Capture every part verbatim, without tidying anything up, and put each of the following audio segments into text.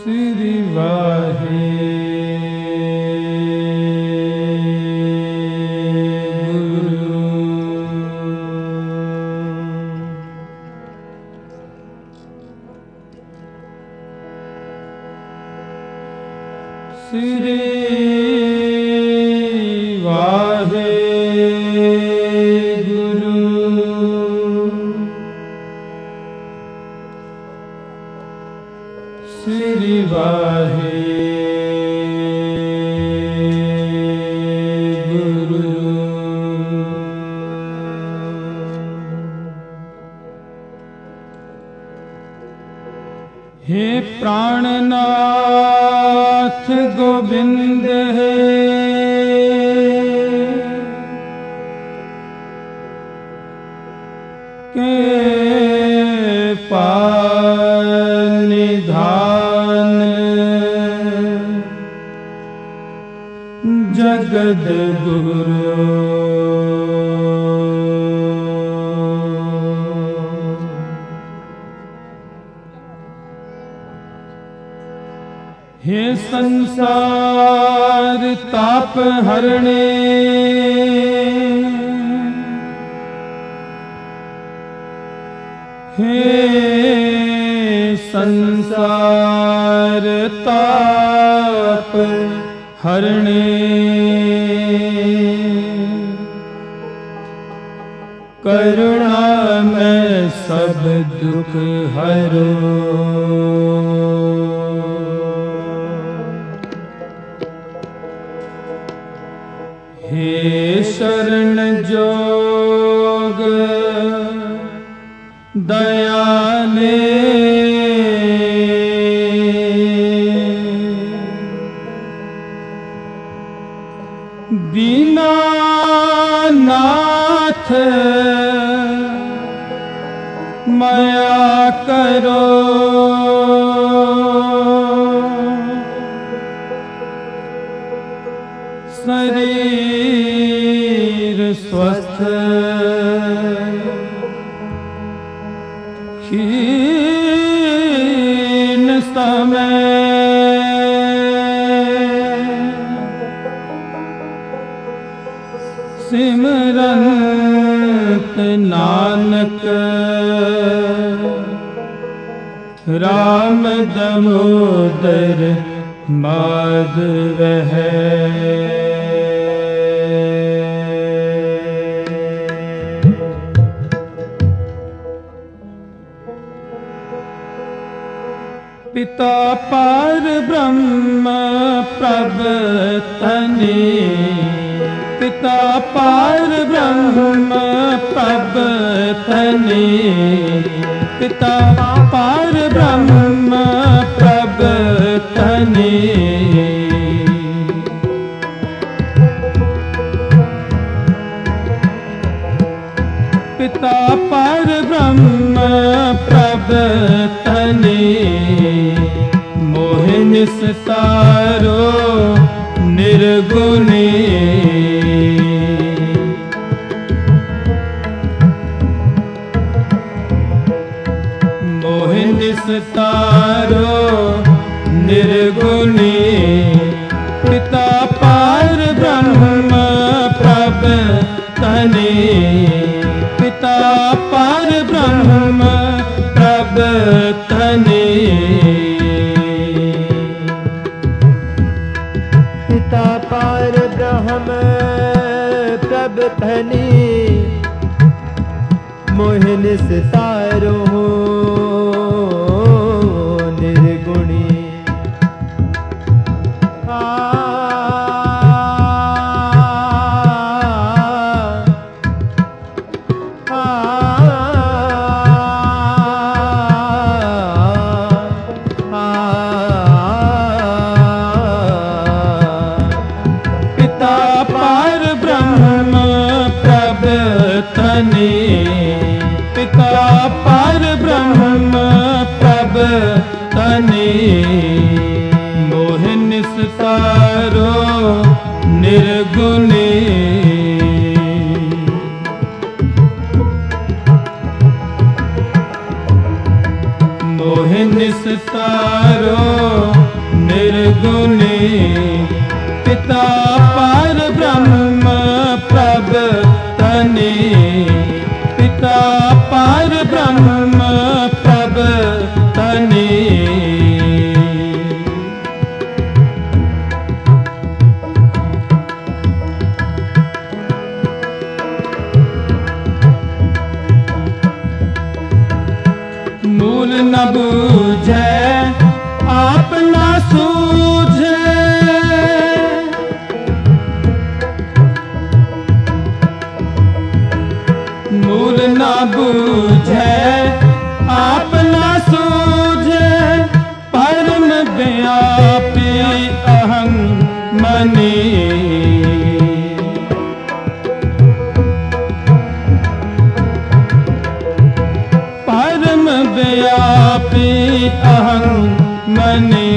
श्री वाहे श्री वाहे गुरु श्री वाहे गुरु हे प्राणनाथ गोविंद है के पानिधान जगद गुरु हे संसार ताप हरणे हे संसार ताप हरणे करुणा में सब दुख हरो हे शरण जोग दयाले दीनानाथ माया करो शरीर स्वस्थ क्षीण समय सिमरंत नानक राम दामोदर माधव है। पिता पार ब्रह्म प्रभतने पिता पार ब्रह्म प्रभतने पिता पार ब्रह्म प्रभतने पिता पार ब्रह्म प्रभतने मोहिन सितारो निर्गुणे मोहिन सितारो निर्गुणे पिता पार ब्रह्म प्रभतने पिता पार ब्रह्म प्रभतने पिता पार ब्रह्म प्रभतने मोहिन सितारो निर्गुणी पिता पार ब्रह्म प्रभतने मोहिन सितारो निर्गुणे मोहिन सितारो निर्गुणी पिता पर ब्रह्म प्रभ तने पिता पर ब्रह्म प्रभ तने मूल न बूझे आप न सूझे मूल न बूझे आप न सूझे परम व्यापी अहं मनि परम व्यापी अहं मनि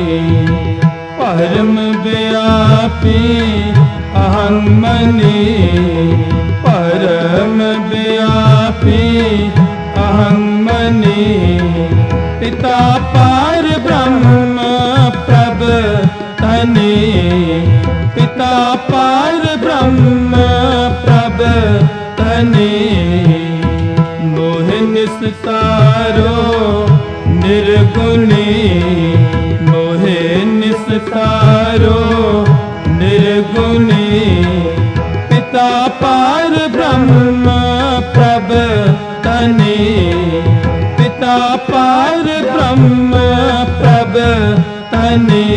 परम व्यापी अहं मनि परम व्यापी अहं मनि पिता पर ब्रह्म प्रभ तने पिता पर ब्रह्म प्रभ तने मोह निस्तारो निर्गुणी मोहे निस्तारो निर्गुणी पिता पर ब्रह्म प्रभ तने पिता पर ब्रह्म प्रभ तने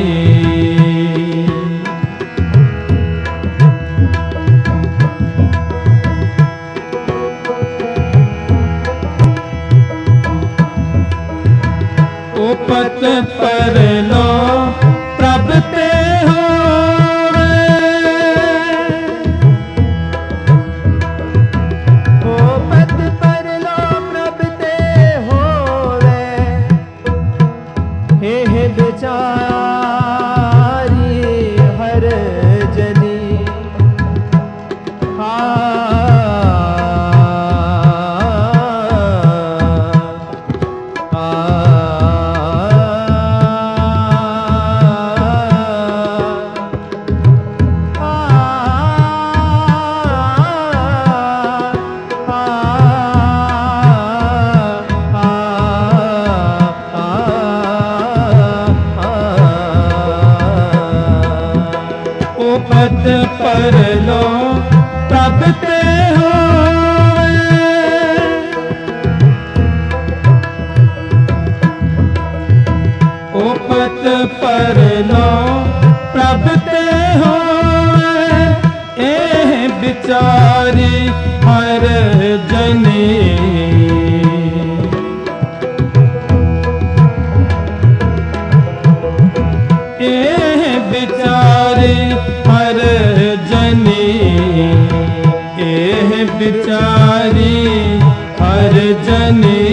पत पर लो प्रभ ते होवे ओ पत पर लो प्रभ ते होवे हे हे बेचारी हर जनी आ पद पर लो प्रभ ते होवे ओ पद पर लो प्रभ ते होवे एह बिचारी हर जनी एह बिचारी हर जनी एह बिचारी हर जनी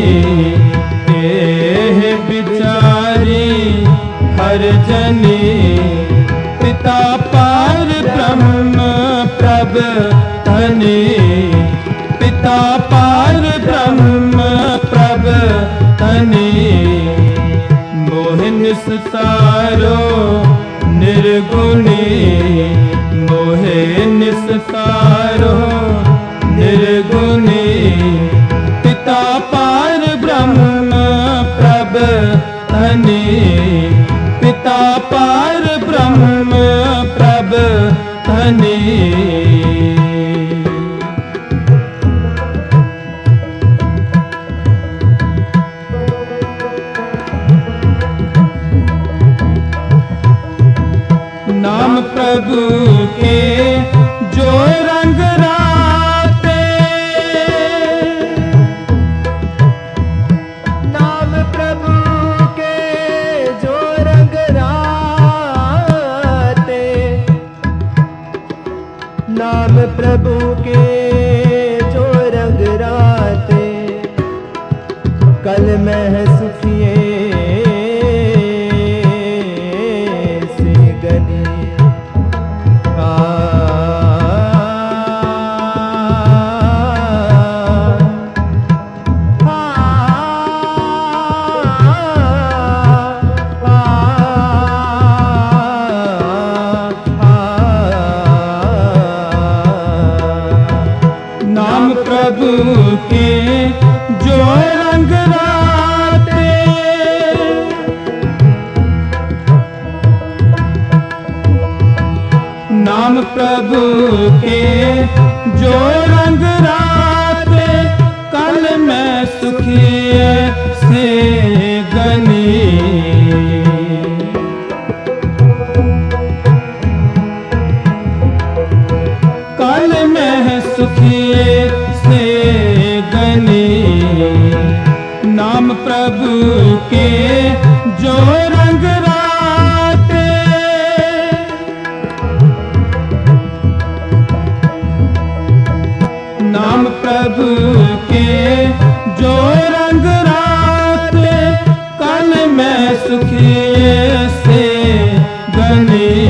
एह बिचारी हर जनी पिता पर ब्रह्म प्रभ तने पिता पर ब्रह्म प्रभ तने मोह निस्तारो निर्गुणी मोहे निस्तारो निर्गुणी पिता पर ब्रह्म प्रभ तने पिता पर ब्रह्म प्रभ तने नाम प्रभु के जो रंग राते नाम प्रभु के जो रंग राते नाम प्रभु के जो रंग राते कल में सुखिए से गनी नाम प्रभु के जो रंग राते, कल मैं सुखी से गनी। कल मैं सुखी से गनी, नाम प्रभु के जो रंग राते। नाम प्रभु के जो रंग राते, कल मैं सुखी से गनी।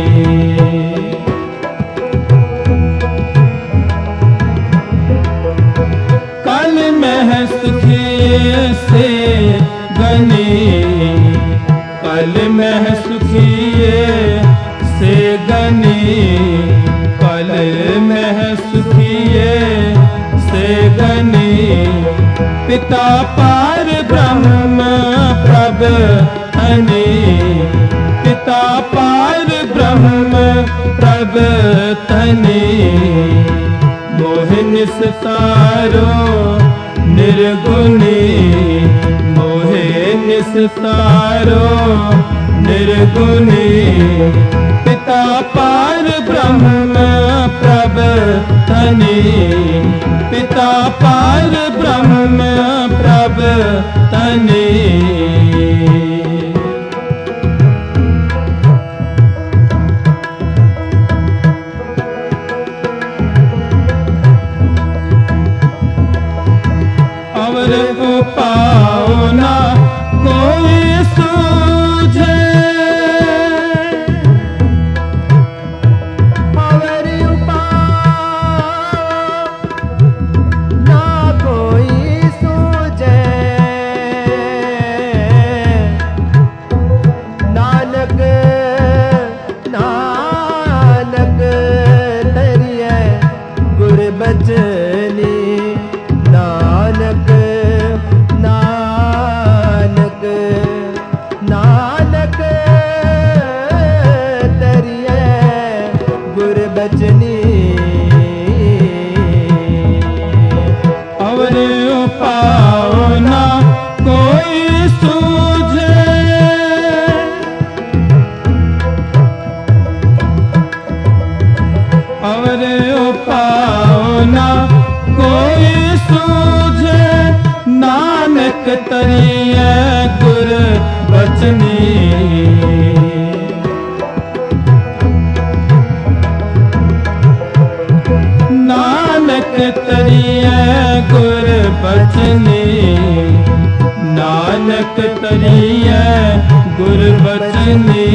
कल मैं सुखी से गनी, कल मैं सुखी से गनी, कल मैं सुखी से गनी। पिता पार ब्रह्म प्रभ धनी, पिता पार ब्रह्म प्रभ धनी। मोह निस्तारो निर्गुणी, मोहे निस्तारो निर्गुणी। पिता पार ब्रह्म प्रभ धनी, पिता पार ब्रह्म प्रभ धनी। और उपाओ ना कोई सूझे, और उपाओ ना कोई सूझे। नानक नानक तरिए गुर बचनी, नानक नानक नानक तरिए गुर बचनी। और उपाओ ना कोई सूझे, और उपाओ ना कोई सूझे। नानक तरिए गुर बचनी, नानक तरिए गुर बचनी, नानक तरिए गुर बचनी,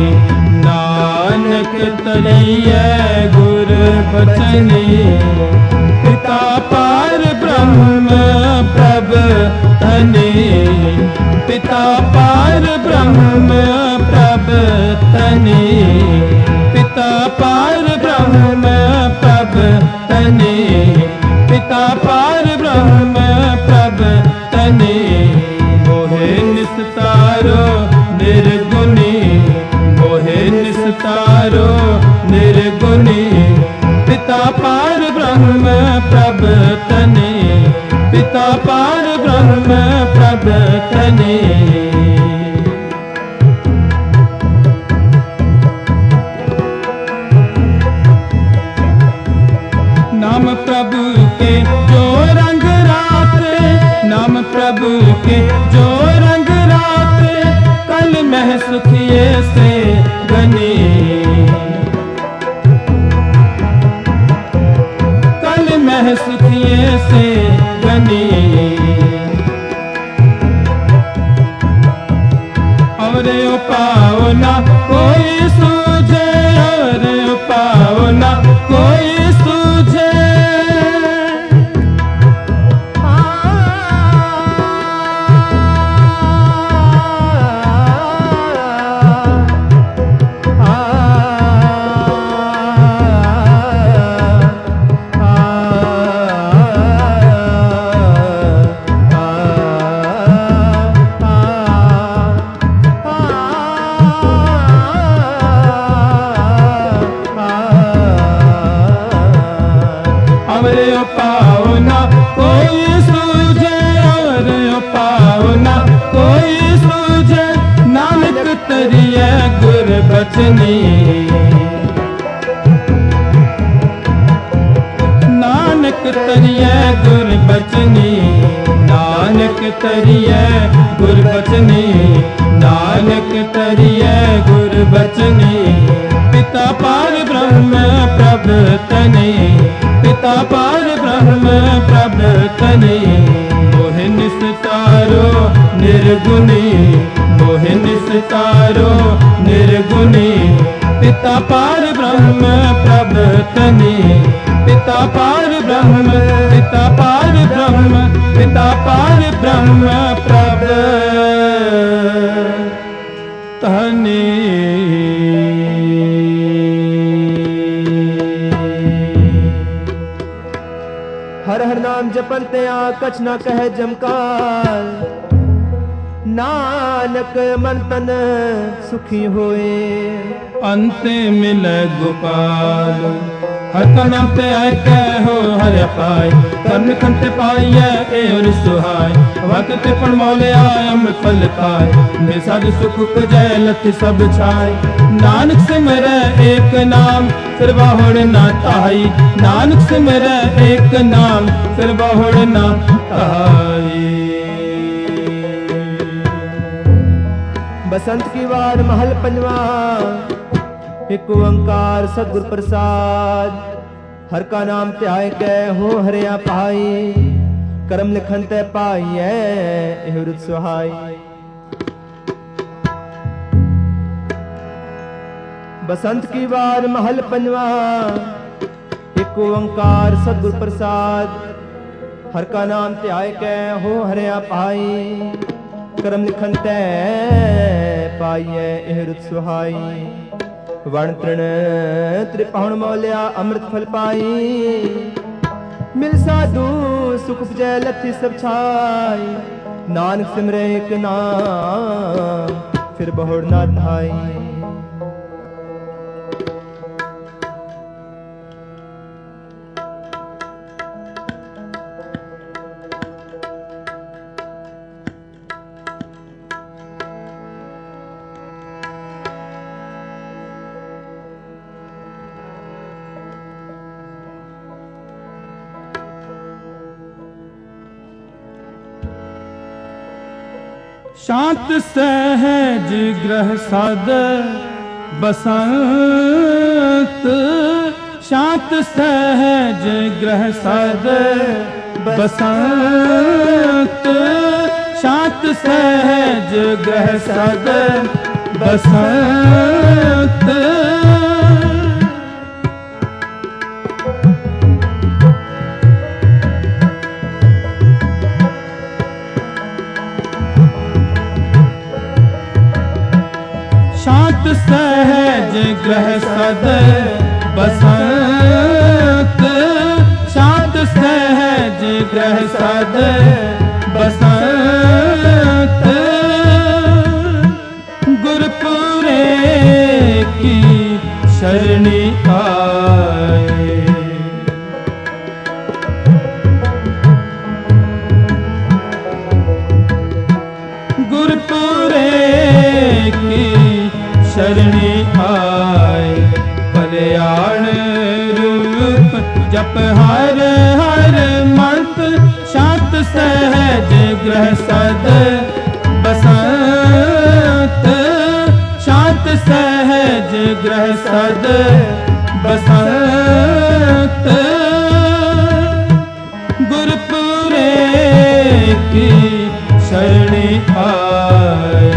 नानक तरिए गुर बचनी। पिता पार ब्रह्म प्रभ धनी, पिता पार ब्रह्म प्रभ धनी, पिता पार ब्रह्म प्रभ धनी, पिता पार ब्रह्म प्रभ धनी। मोहे निस्तारो निर्गुणी, मोहे निस्तारो निर्गुणी। पिता पार ब्रह्म प्रभ धनी, पिता पार ब्रह्म प्रभ धनी। नाम प्रभु के जो रंग राते, नाम प्रभु के जो रंग राते, कल मैं सुखिए से गनी। कल मैं सुखिए से गनी। और उपाओ ना कोई सूझे, और उपाओ ना कोई सूझे। आ तरिए गुर बचनी। नानक तरिए गुर बचनी, नानक तरिए गुर बचनी, नानक तरिए गुर बचनी। पिता पार ब्रह्म प्रभ तनी, पिता पार ब्रह्म प्रभ तनी। मोहि निस्तारो निर्गुणी, मोहि निस्तारो निर्गुणी। पिता पार ब्रह्म प्रभ तनी, पिता पार ब्रह्म, पिता पार ब्रह्म, पिता पार ब्रह्म प्रभ तनी। हर हर नाम जपन ते आ कछ ना कहे जमकाल। नानक मन तन सुखी होए, अंत मिले गोपाल। हर का नाम ते आए कहो हर पाए, कर्म कंठ पाइए और सुहाय। वक्त पण मौले आय अमृत फल पाए, निसाद सुख जय लथ सब छाय। नानक सिमरै एक नाम फिर बहुड़ ना ताई, नानक सिमरै एक नाम फिर बहुड़ ना ताई। बसंत की वार महल पंजवा, एक ओंकार सतगुर प्रसाद। हर का नाम त्याय कै हो हरिया पाई, कर्म लिखन तै पाइए एहरुत सुहाई। बसंत की वार महल पंजवा, एक ओंकार सतगुर प्रसाद। हर का नाम त्याय कै हो हरिया पाई, कर्म लिखन तै पाइए एहरुत सुहाई। वण तृण त्रिपाण मौलिया अमृत फल पाई, मिल साधु सुख जय लथी सब छाई। नानक सिमरे एक नाम फिर बहुड़ ना धाई। शांत सहज ग्रह साध बसंत, शांत सहज ग्रह साध बसंत। शांत सहज ग्रह साध बसंत। शांत सहज ग्रह सद बसंत, शांत सहज ग्रह सद बसंत। गुरपुरे की शरणी आए, गुरपुरे की शरणी आए। कल्याण रूप जप हर हर मंत्र, शांत सहज ग्रह सद बसंत। शांत सहज ग्रह सद बसंत। गुरपुरे की शरणी आए।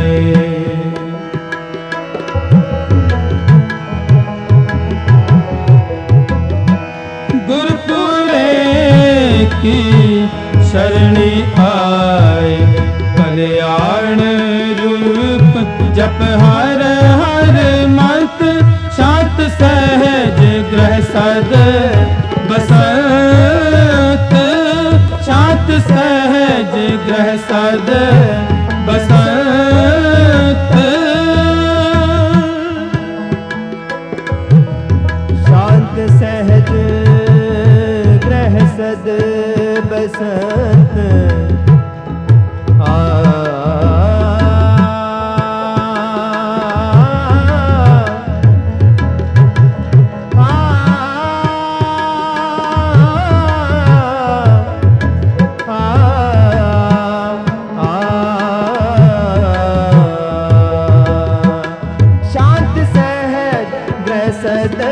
की शरणी आए। कल्याण रूप जप हर हर मंत्र, शांत सहज ग्रह सद बसंत। शांत सहज ग्रह सद बसंत। शांत सहज ग्रह सद बसंत। आ सद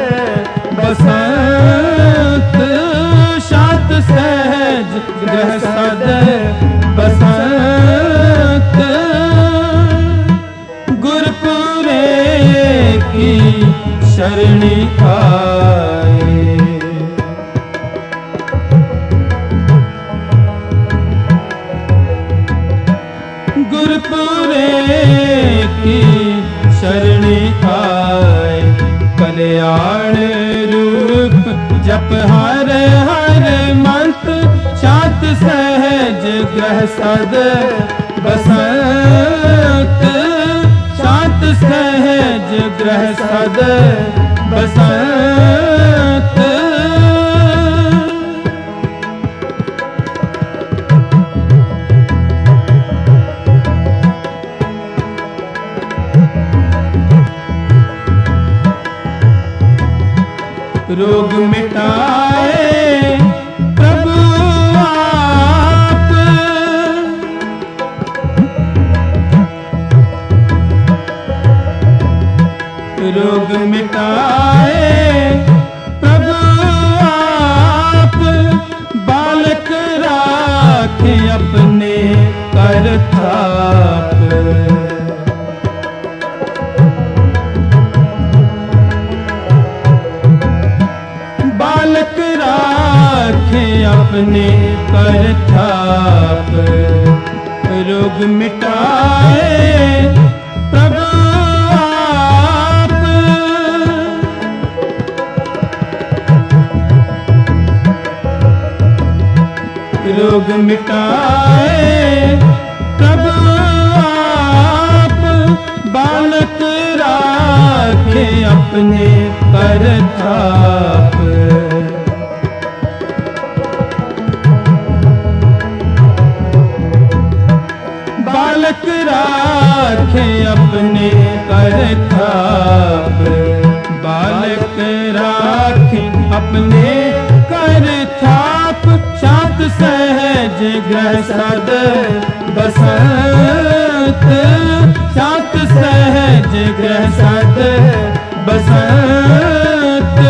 बसंत शांत सहज ग्रह सद बसंत गुरपुरे की शरणी आए। गुरपुरे की शरणी आए कल्याण रूप जप हर हर मंत्र शांत सहज ग्रह सद बसंत शांत सहज ग्रह सद बसंत रोग मिटाए प्रभु आप रोग मिटाए प्रभु आप बालक राखे अपने कर थाप। बालक राखे अपने कर थाप रोग मिटाए प्रभु आप रोग मिटाए प्रभु आप बालक राखे अपने कर थाप। बालक राखे अपने कर थाप बालक राखे अपने कर थाप शांत सहज ग्रह सद बसंत शांत सहज ग्रह सद बसंत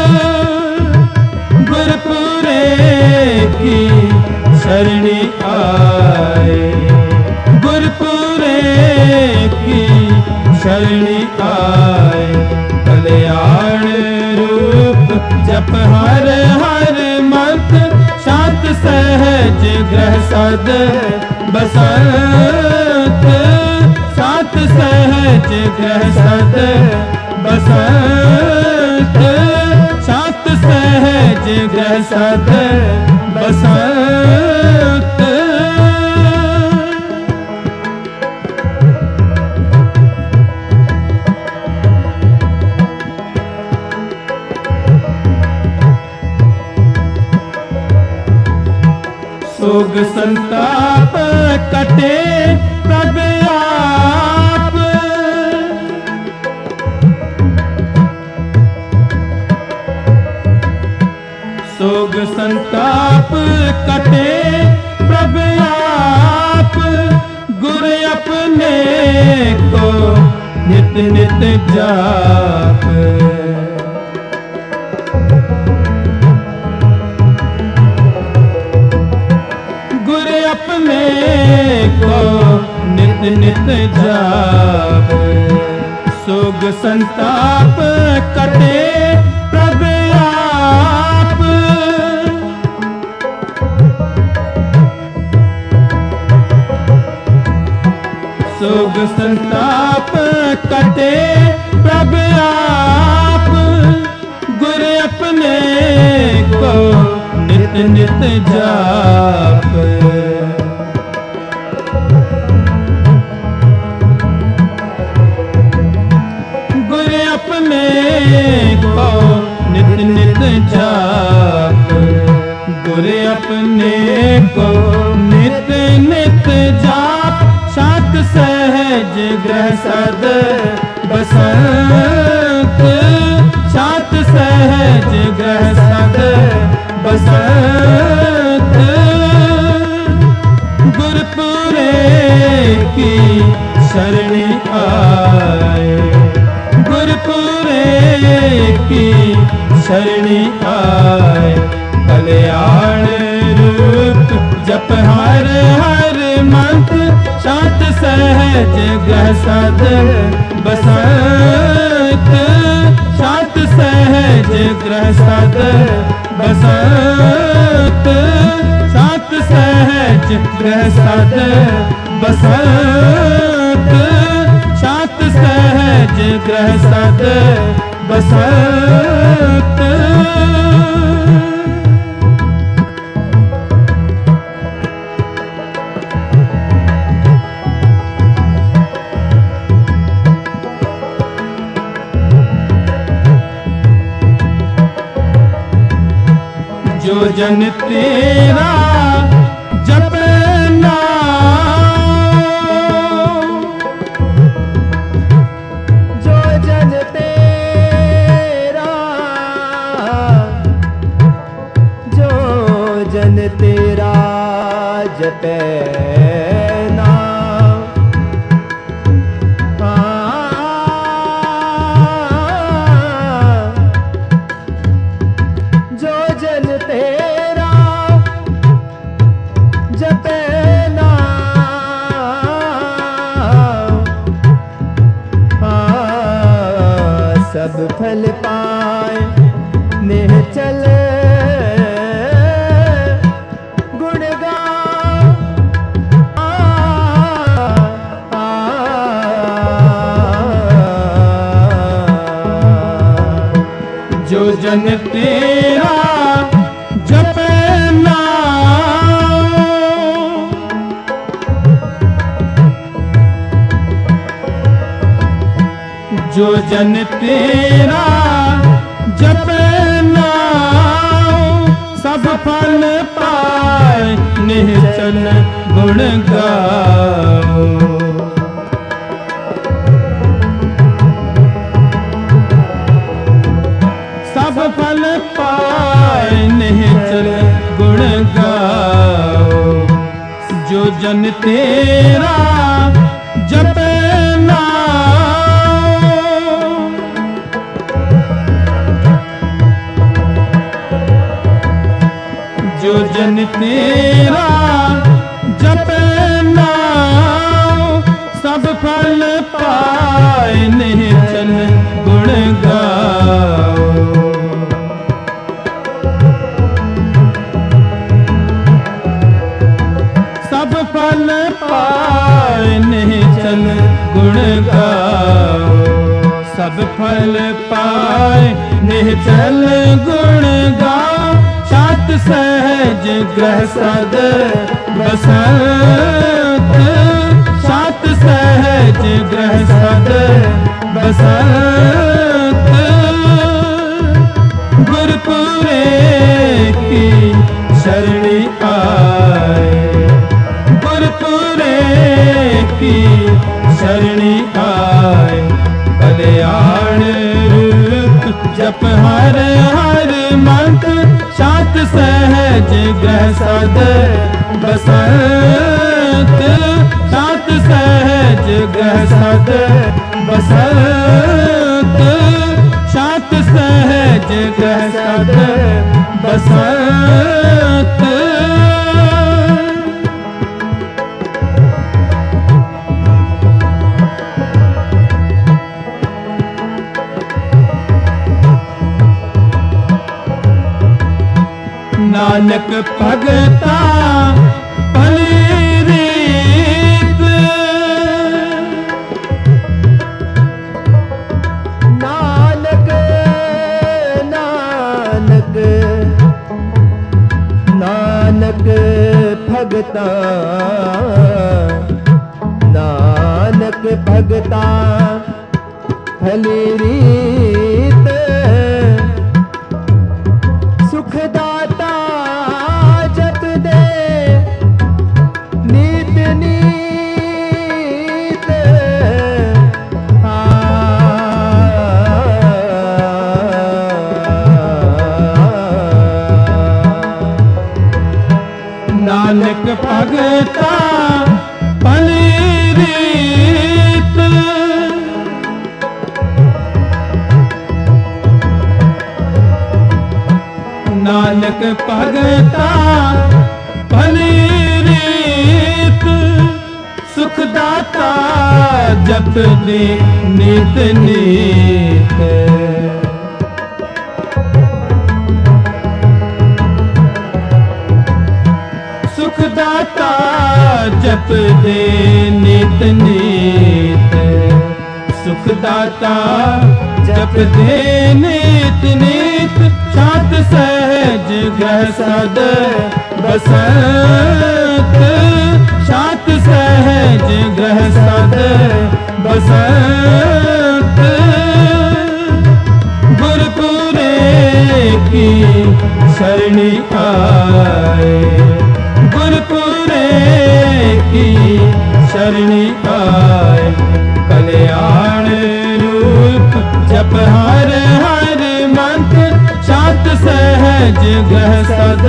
गुरपुरे की शरणी आए। गुरपुरे की शरणी आए कल्याण रूप जप हर हर मंत्र शांत सहज ग्रह सद बसंत शांत सहज ग्रह सद बसंत शांत सहज ग्रह सद बसंत। सोग संताप कटे प्रभु आप सोग संताप कटे प्रभु आप गुरु अपने को नित नित जाप। अपने को नित नित जाप सोग संताप कटे प्रभु आप सोग संताप कटे प्रभु आप गुरु अपने को नित नित जाप। गुरु अपने को नित नित जाप गुरु अपने को नित नित जाप शांत सहज ग्रह सद बसंत शांत सहज ग्रह सद बसंत गुरपुरे की शरणी आए गुरपुरे की शरणी आए। कल्याण रूप जप हर हर मंत्र, शांत सहज ग्रह सद बसंत। शांत सहज ग्रह सद बसंत। शांत सहज ग्रह सद बसंत। शांत सहज ग्रह सद बसंत। जो जन तेरा जपना, जो जन तेरा, जो जन तेरा जपे सब फल पाए निश्चल गुण गाओ। जो जन तेरा जपना, जो जन तेरा जपना, सब फल पाए निश्चल गुण गाओ। सब फल पाए निश्चल गुण गाओ। जो जन तेरा जपना, जो जन तेरा जपना, सब फल पाए निश्चल गुण गाओ। सब फल पाए निश्चल गुण गाओ। सब फल पाए निश्चल गुण गाओ। शांत सहज ग्रह सद बसंत। शांत सहज ग्रह सद बसंत। गुरपुरे की शरणी आए। गुरपुरे की शरणी आए। कल्याण रूप जप हर हर मंत्र, शांत सहज ग्रह सद बसंत। शांत सहज ग्रह सद बसंत। शांत सहज ग्रह सद बसंत। नानक भगता भली रीत। नानक नानक नानक भगता, नानक भगता भली रीत। सुखदाता जप दे नीत नीत। नानक भगता भली रीत। नानक भगता भली रीत सुखदाता जप दे नित नीत। सुखदाता जप दे नित नीत। सुखदाता जप दे नित नीत। शांत सहज ग्रह सद बसंत। शांत सहज ग्रह सद बसंत। गुरपुरे की शरणी आए। गुरपुरे की शरणी आए। कल्याण रूप जप हर हर मंत्र। शांत सहज ग्रह सद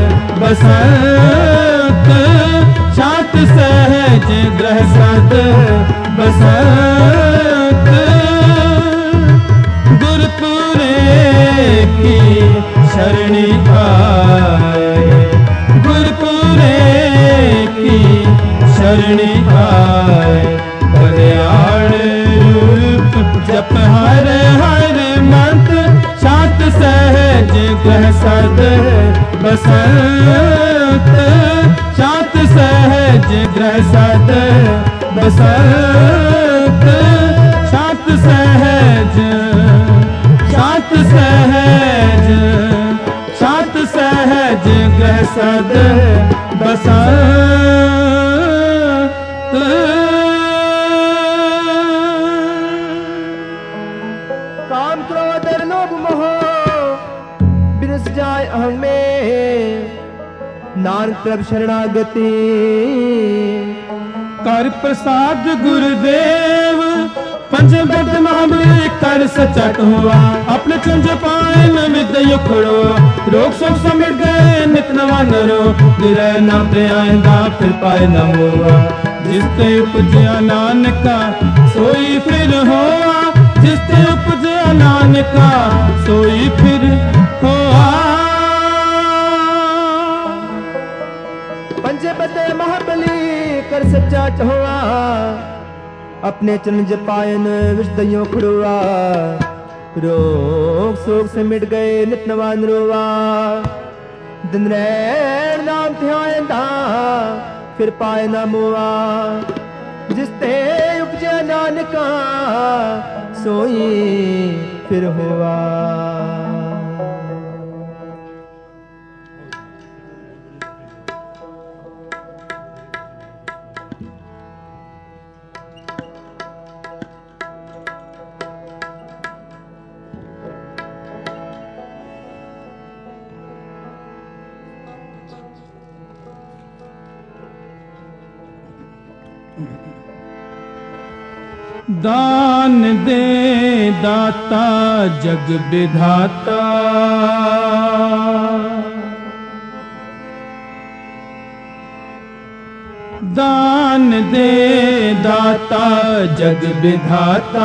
बसंत। शांत सहज ग्रह सद बसंत। गुरपुरे की शरणी आए। गुरपुरे की शरणी आए। कल्याण रूप जप हर हर मंत्र। शांत सहज ग्रह सद बसंत। शांत सहज ग्रह सद बसंत। शांत सहज शांत सहज शांत सहज ग्रह सद बसंत। काम क्रोध लोभ मोह बिरस जाए अहं में। नानक प्रभ शरणागति कर प्रसाद गुरुदेव। पंचबद्ध महाबली कर सचट हुआ। अपने चुंज पाए न विद्य उखड़ो। रोग शोक समिट गए नित नवा नरो। निरय नाम ते आएगा फिर पाए न हुआ। जिसते उपजया नानका सोई फिर होआ। जिसते उपजया नानका सोई फिर होआ। पंचबद्ध महाबली कर सच्चा चहुआ। अपने चरण जपायन विषदयों खड़ुआ। रोग शोक से मिट गए नित नवा नरुआ। दिन रैन नाम ध्यायंदा फिर पाए न मुआ। जिसते उपजे नानका सोई फिर हुआ। दान दे दाता जग विधाता। दान दे दाता जग विधाता।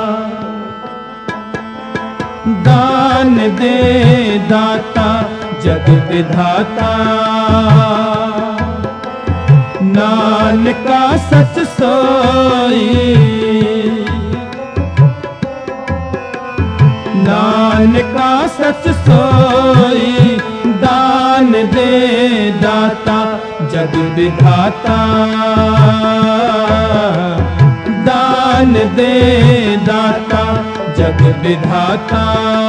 दान दे दाता जग विधाता। नानका सच सोई। नानका सच सोई। दान दे दाता जग विधाता। दान दे दाता जग विधाता।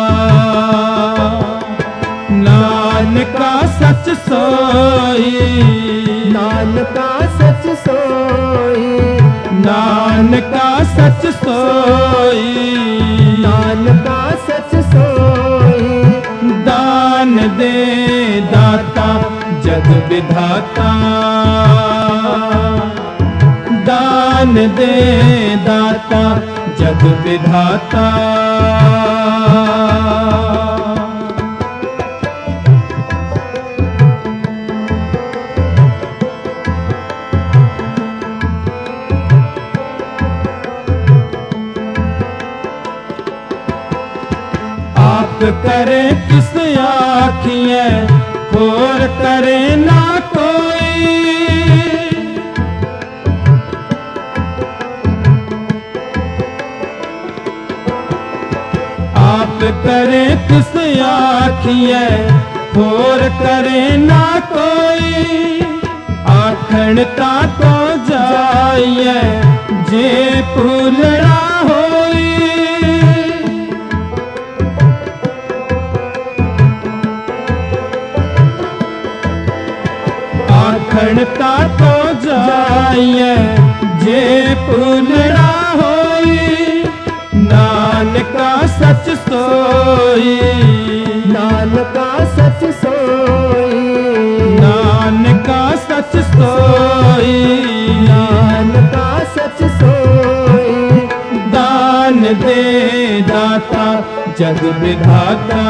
नानका सच सोई। नानका सच सोई। नानका सच सोई। नानका सच सोई। दान दे दाता जग विधाता। दान दे दाता जग विधाता। आप करे किस आखिए और करे ना कोई। आप करे किस आखिए और करे ना कोई। आखणता तो जाइए जे फूलड़ा होई। आखणता तो जाइए जे फूलड़ा होई। नानका सच सोई, नानका सच सोई, नानका सच सोई, नानका सच सोई। दान दे दाता जग विधाता,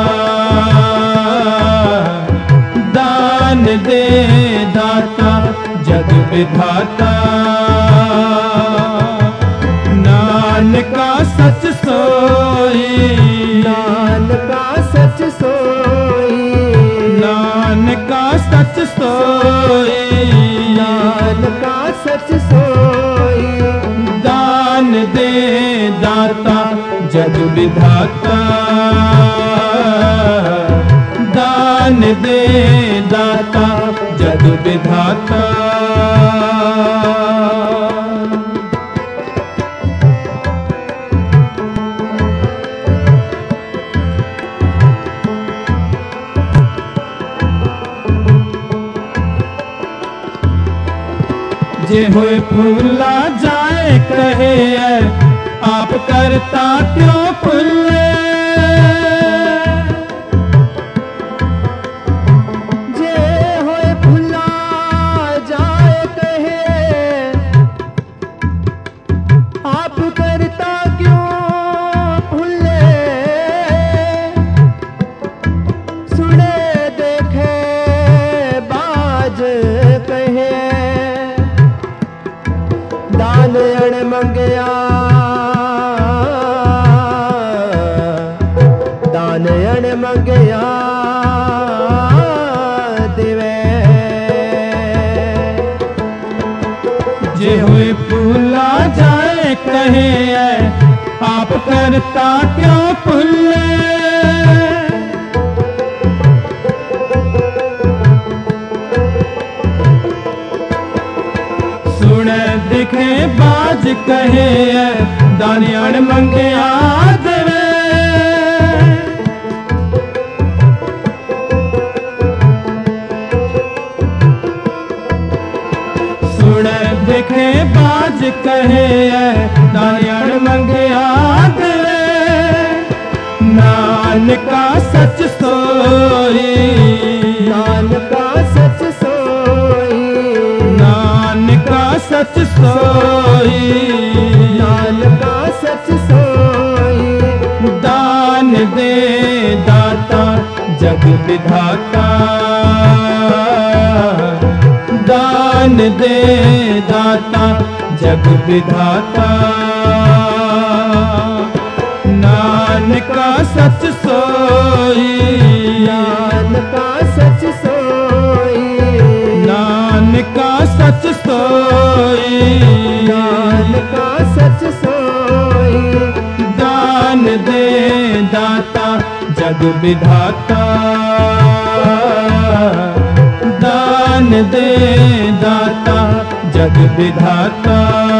दान दे दाता जग विधाता। नानका सच सोई, नानका सच सोई, नानका सच सोई, नानका सच सोई। दान दे दाता जग विधाता, दान दे दाता जग विधाता। जे होए फूला जाए कहे है आप करता क्यों फूले। जे होए फूला जाए कहे आप करता क्यों फूले। सुने देखे बाज कहे दान अण मंगया, दान अण मंगया देवे। जे हुए फूला जाए कहे है आप करता क्यों फूले। दिखे बाज कहे है दाने अण मंगया देवे। सुन दिखे बाज कहे है दाने अण मंगया देवे। नानका सच सोई, नानका सच सोई, नानका सच सोई, नानका सच सोई। दान दे दाता जग विधाता, दान दे दाता जग विधाता। नानका सच सोई, नानका सच सोई, नानका सच सोई, नानका सच सोई। दान दे दाता जग विधाता, दान दे दाता जग विधाता।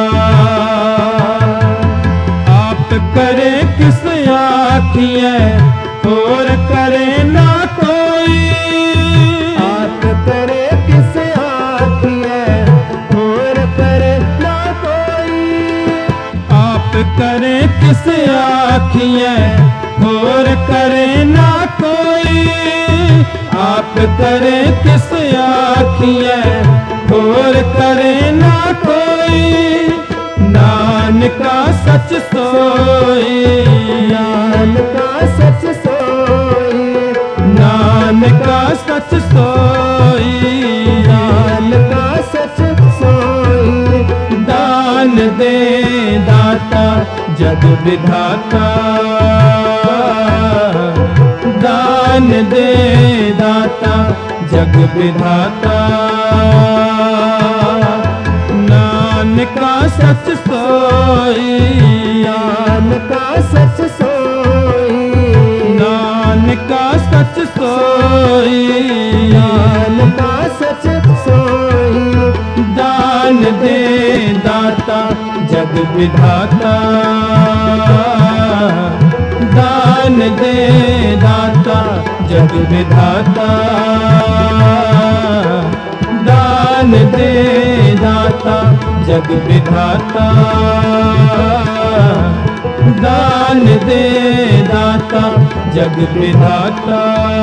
आप करे किस आखिए और करे ना कोई। आप करे किस आखिए और करे ना कोई। आप करे किस आखिए और करे ना कोई। आप करे किस आखिए और करे ना कोई। नानका सच सोई, नानका सच सोई, नानका सच सोई, नानका सच सोई। दान दे दाता जग विधाता, दान दे दाता जग विधाता, नानका सच सोई, नानका सच सोई, नानका सच सोई, नानका सच सोई। दान दे दाता जग विधाता, दान दे दाता जग विधाता, दान दे दाता जग विधाता, दान दे दाता जग विधाता।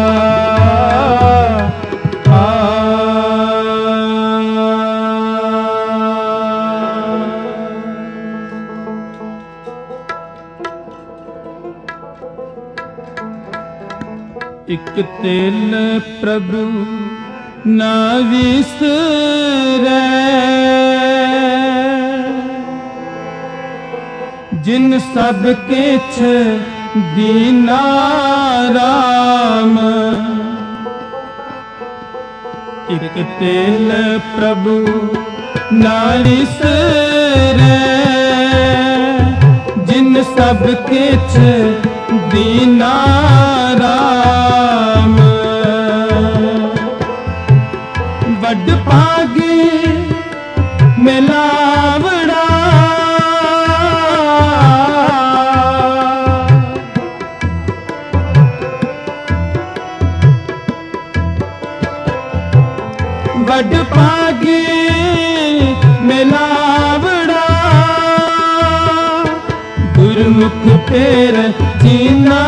इक तिल प्रभु ना विसरै, जिन सब किछ दीना राम। इक तिल प्रभु ना विसरै, जिन सब किछ दीना राम। वड भागी मिलावड़ा, वड भागी मिलावड़ा, गुरमुख पेर जीना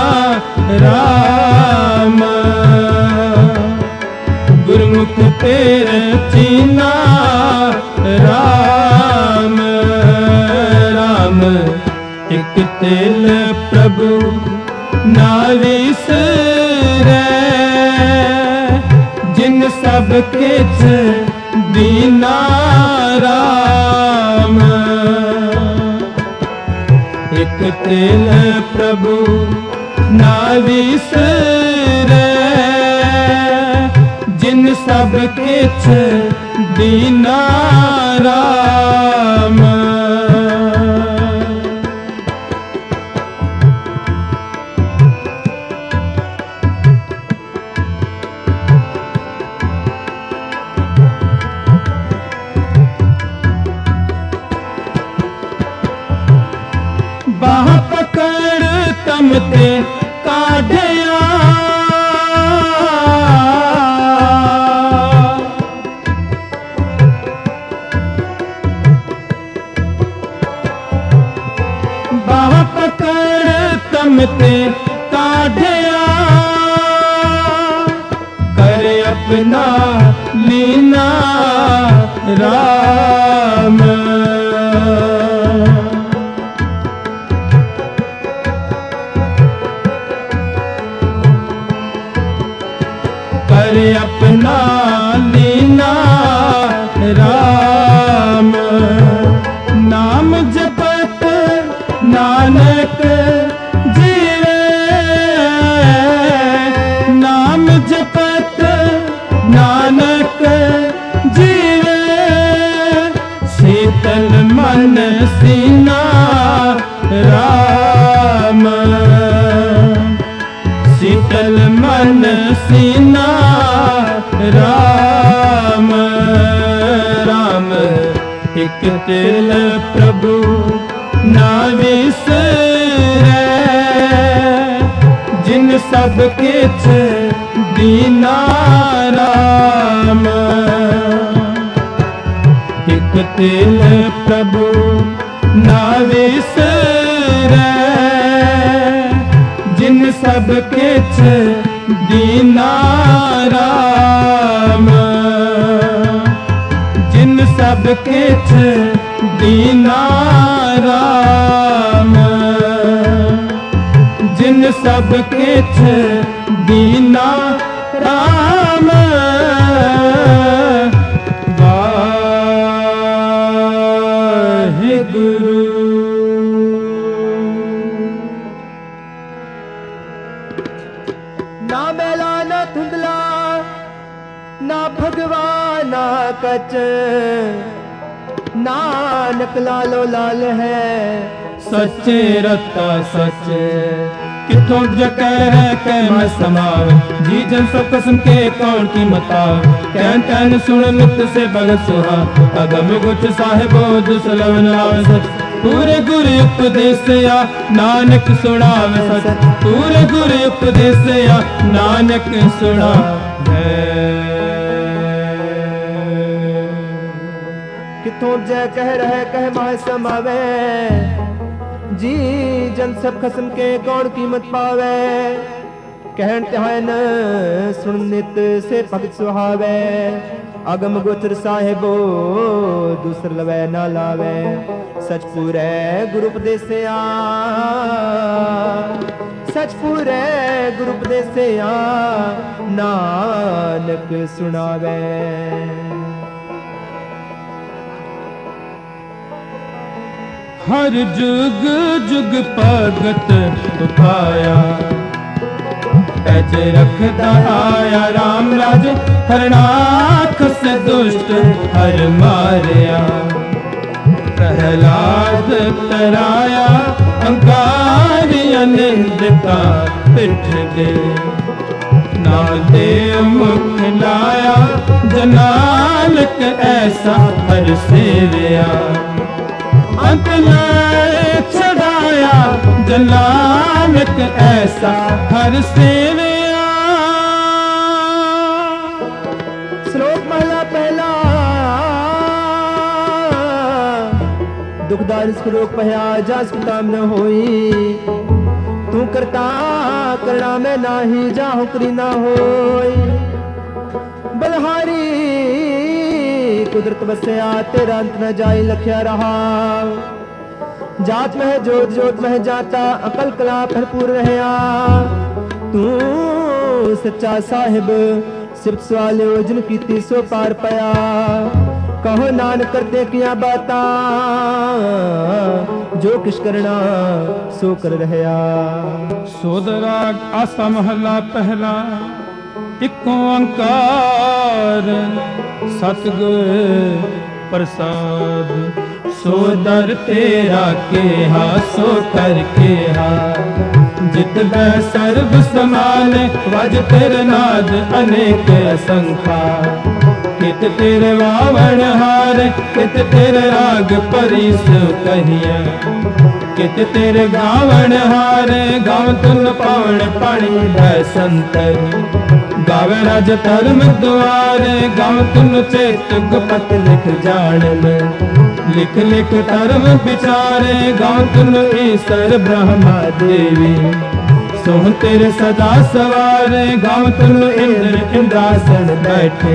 राम। गुरमुख पेर जीना राम, राम। एक तिल प्रभु ना विसरै, जिन सब किछ दीना राम। एक तिल प्रभु ना विसरै, जिन सब किछ दीना राम। बाह पकड़ तमते काढ़या, बाह पकड़ तमते काढ़या, कर अपना लीना राम। कर अपना लीना राम। नाम जपत नानक जीवे, नाम जपत नानक जीवे, शीतल मन सीना राम। शीतल मन सीना राम, राम। एक तिल प्रभु ना विसरै, जिन सब किछ दीना राम। एक तिल प्रभु ना विसरै, जिन सब किछ दीना राम। जिन सब किछ दीना राम। जिन सब किछ दीना राम। वाहिगुरु। ना मैला ना धुंधला ना भगवान ना कच, नानक लालो लाल है सच्चे रता सच। किथों जकै है कै मैं समाव, जी जन सब कसम के कौन की मताव। कैन कैन सुन मुक्त से भगत सुहा, अगम गुच साहिबो दुसलव नाव सच। पूरे गुरु उपदेश या नानक सुनावे सच, पूरे गुरु उपदेश या नानक सुनावे। किथों जय कह रहे कह माह समावे, जी जन सब खसम के कौन कीमत पावे। कहन त्यान सुन नित से भगत सुहावे, अगम गोचर साहिबो दूसर लवै ना लावे। सच पूरे गुरु उपदेसिया, सच पूरे गुरु उपदेसिया नानक सुनावे। हर जुग जुग भगत उपाया, पैज रखदा आया राम राज। हरनाख से दुष्ट हर मारिया, प्रहलाद तराया। अंकारिया निंदका पिठ दे, नाल दे मुख लाया। जनालक ऐसा हर सेविया, अंत लाए छड़ाया। जनालक ऐसा हर सेविया। श्लोक महला पहला। दुखदार श्लोक पहया जास किताब न होई। तू करता करना में नाही, जाहु करी ना होई। बलहारी कुदरत बसया, तेरा अंत न जाई लख्या रहा। जात में है जोत जोत में है जाता, अकल कला भरपूर रहया। तू सच्चा साहिब सिर्फ सवाल योजन कीती सो पार पाया। कहो नानक करते किया बाता, जो किश करना सो कर रहया। सोदराग आसा महला पहला। एक ओंकार सतगुर प्रसाद, सो दर तेरा केहा सो कर केहा। जित बै सर्व समान वज तेरे नाद अनेक असंखा। कित तेरे वावण हार, कित तेरे राग परीस कहिया। कित तेरे गावण हार, गाव तुन पावण पाणी बैसंतर। गावे राज धर्म द्वारे, गाव तुन चेत गुपत लिख जानन। लिख लिख धर्म विचारे, गाव तुन ईश्वर ब्रह्मा देवी। सोह तेरे सदा सवारे, गाव तुन इंद्र इंद्रासन बैठे।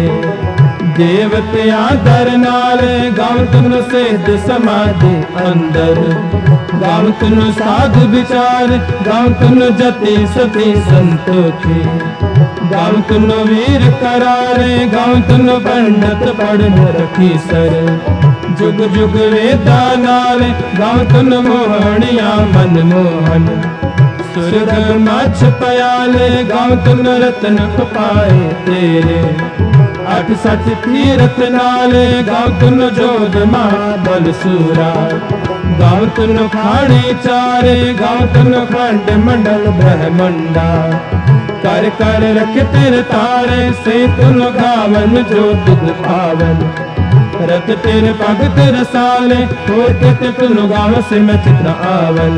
देवते आदर नाले, गाव तुन सिद्ध समाधि अंदर। गाव तुन साध विचार, गाव तुन जति सती संतोखी। गाव तुन वीर करारे, गाव तुन पंडित पढ़ रखी सर। जुग जुग वेदा नाले, गाव तुन मोहनिया मन मोहन। सुरग मछ पयाले, गाव तुन रतन पाए तेरे। अठ सठ तीरथ नाले, गाव तुन जोध महाबल सूरा। गाव तुन खाड़ी चारे, गाव तुन खंड मंडल ब्रह्मंडा। कर कर रख तेरे तारे, से तुन गावन जो दुख पावन। रत तेरे भगत रसाले, होर कित तुन गाव से मैं चित आवन।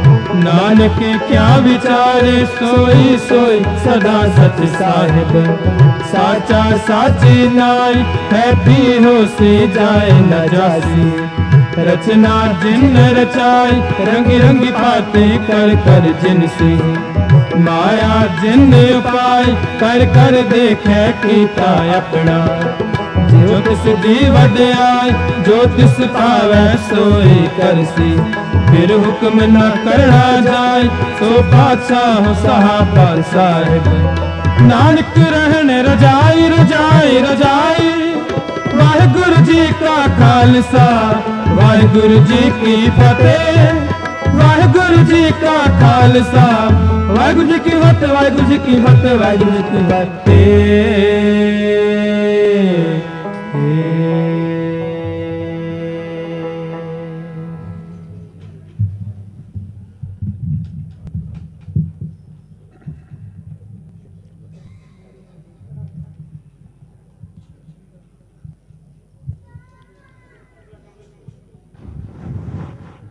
नानक क्या विचारे, सोई सोई सदा सच साहिब। साचा साची नाई, है भी हो से जाए न जासी। रचना जिन रचाई, रंगी रंगी बातें कर कर जिनसी। माया जिन उपाय, कर कर देखे कीता अपना। जो तिस दी वड्याई, जो तिस पावै सोई करसी। फिर हुक्म न करना जाय, सो पातशाह साहब साहिब। नानक रहन रजाई रजाई रजाई। वाहिगुरु जी का खालसा, वाहिगुरु जी की फतेह। वाहिगुरु जी का खालसा वाहिगुरु जी की फतेह वाहिगुरु जी की फतेह वाहिगुरु जी की फतेह।